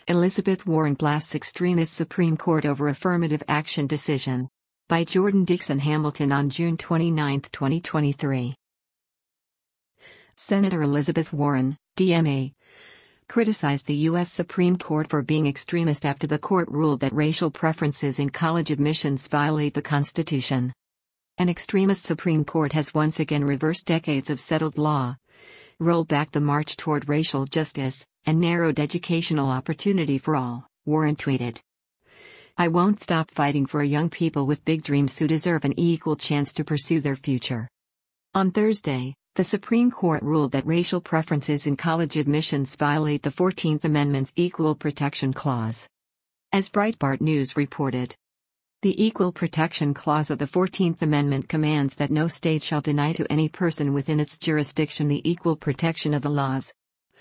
Elizabeth Warren blasts extremist Supreme Court over affirmative action decision. By Jordan Dixon Hamilton on June 29, 2023. Senator Elizabeth Warren, DMA, criticized the U.S. Supreme Court for being extremist after the court ruled that racial preferences in college admissions violate the Constitution. An extremist Supreme Court has once again reversed decades of settled law, rolled back the march toward racial justice, and narrowed educational opportunity for all, Warren tweeted. I won't stop fighting for young people with big dreams who deserve an equal chance to pursue their future. On Thursday, the Supreme Court ruled that racial preferences in college admissions violate the 14th Amendment's Equal Protection Clause. As Breitbart News reported, the Equal Protection Clause of the 14th Amendment commands that no state shall deny to any person within its jurisdiction the equal protection of the laws.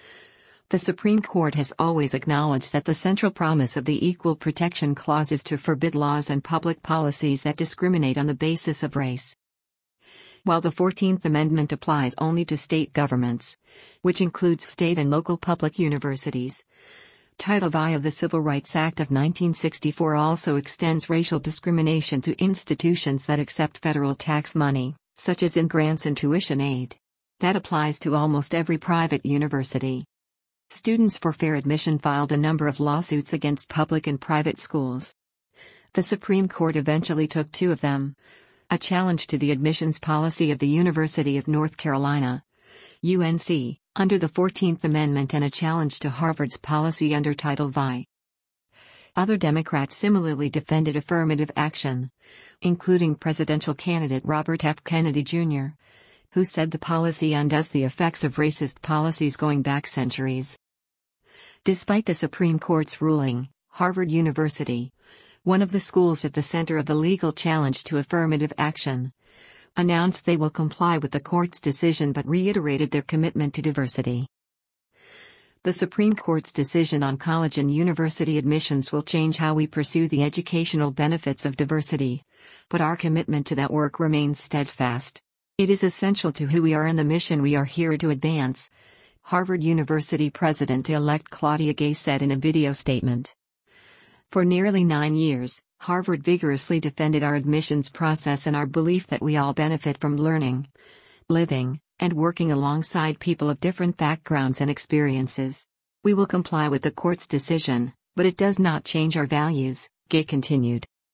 The Supreme Court has always acknowledged that the central promise of the Equal Protection Clause is to forbid laws and public policies that discriminate on the basis of race. While the 14th Amendment applies only to state governments, which includes state and local public universities, Title I of the Civil Rights Act of 1964 also extends racial discrimination to institutions that accept federal tax money, such as in grants and tuition aid. That applies to almost every private university. Students for Fair Admission filed a number of lawsuits against public and private schools. The Supreme Court eventually took two of them: a challenge to the admissions policy of the University of North Carolina, UNC, under the 14th Amendment, and a challenge to Harvard's policy under Title I. Other Democrats similarly defended affirmative action, including presidential candidate Robert F. Kennedy Jr., who said the policy undoes the effects of racist policies going back centuries. Despite the Supreme Court's ruling, Harvard University, one of the schools at the center of the legal challenge to affirmative action, announced they will comply with the court's decision but reiterated their commitment to diversity. The Supreme Court's decision on college and university admissions will change how we pursue the educational benefits of diversity, but our commitment to that work remains steadfast. It is essential to who we are and the mission we are here to advance, Harvard University President-elect Claudia Gay said in a video statement. For nearly 9 years, Harvard vigorously defended our admissions process and our belief that we all benefit from learning, living, and working alongside people of different backgrounds and experiences. We will comply with the court's decision, but it does not change our values, Gay continued.